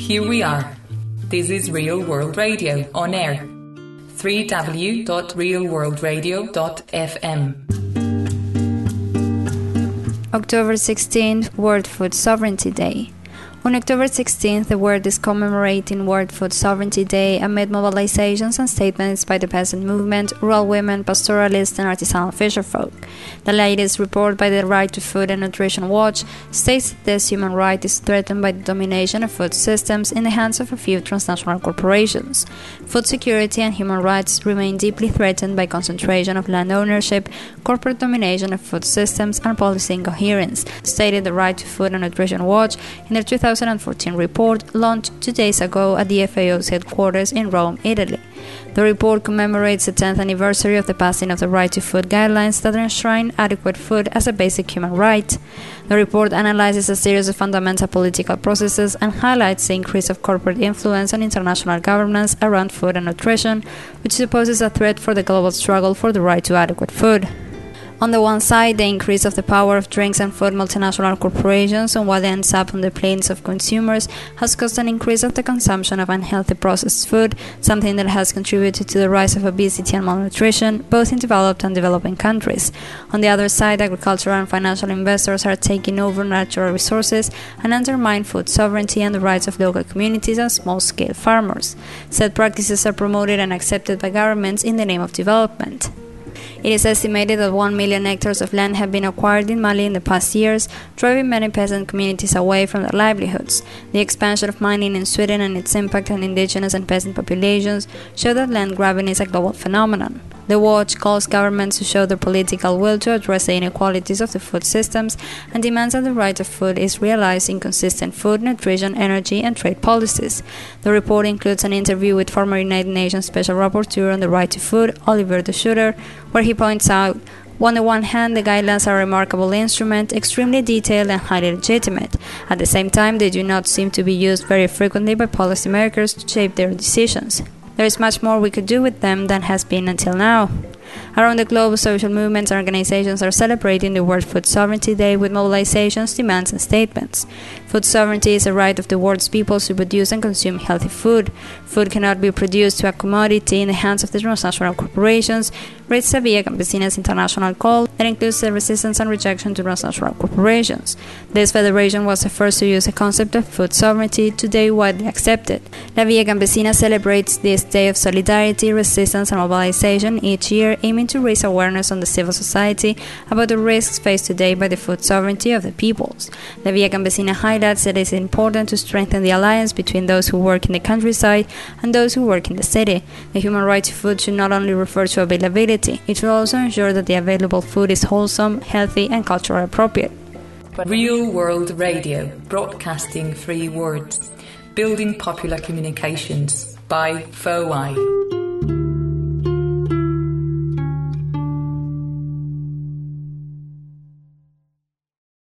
Here we are. This is Real World Radio on air. www.realworldradio.fm. October 16th, World Food Sovereignty Day. On October 16th, the world is commemorating World Food Sovereignty Day amid mobilizations and statements by the peasant movement, rural women, pastoralists, and artisanal fisherfolk. The latest report by the Right to Food and Nutrition Watch states that this human right is threatened by the domination of food systems in the hands of a few transnational corporations. Food security and human rights remain deeply threatened by concentration of land ownership, corporate domination of food systems, and policy incoherence, stated the Right to Food and Nutrition Watch in their 2014 report launched 2 days ago at the FAO's headquarters in Rome, Italy. The report commemorates the 10th anniversary of the passing of the Right to Food guidelines that enshrine adequate food as a basic human right. The report analyzes a series of fundamental political processes and highlights the increase of corporate influence on international governance around food and nutrition, which supposes a threat for the global struggle for the right to adequate food. On the one side, the increase of the power of drinks and food multinational corporations on what ends up on the plates of consumers has caused an increase of the consumption of unhealthy processed food, something that has contributed to the rise of obesity and malnutrition, both in developed and developing countries. On the other side, agricultural and financial investors are taking over natural resources and undermine food sovereignty and the rights of local communities and small-scale farmers. Said practices are promoted and accepted by governments in the name of development. It is estimated that 1 million hectares of land have been acquired in Mali in the past years, driving many peasant communities away from their livelihoods. The expansion of mining in Sweden and its impact on indigenous and peasant populations show that land grabbing is a global phenomenon. The watch calls governments to show their political will to address the inequalities of the food systems and demands that the right of food is realized in consistent food, nutrition, energy, and trade policies. The report includes an interview with former United Nations Special Rapporteur on the Right to Food, Oliver de Schutter, where he points out, on the one hand, the guidelines are a remarkable instrument, extremely detailed and highly legitimate. At the same time, they do not seem to be used very frequently by policymakers to shape their decisions. There is much more we could do with them than has been until now. Around the globe, social movements and organizations are celebrating the World Food Sovereignty Day with mobilizations, demands, and statements. Food sovereignty is a right of the world's peoples to produce and consume healthy food. Food cannot be produced to a commodity in the hands of the transnational corporations, raised a Via Campesina's international call that includes the resistance and rejection to transnational corporations. This federation was the first to use the concept of food sovereignty, today widely accepted. La Via Campesina celebrates this day of solidarity, resistance, and mobilization each year, aiming to raise awareness on the civil society about the risks faced today by the food sovereignty of the peoples. La Via Campesina highlights that it is important to strengthen the alliance between those who work in the countryside and those who work in the city. The human right to food should not only refer to availability, it should also ensure that the available food is wholesome, healthy, and culturally appropriate. Real World Radio, broadcasting free words, building popular communications by FOI.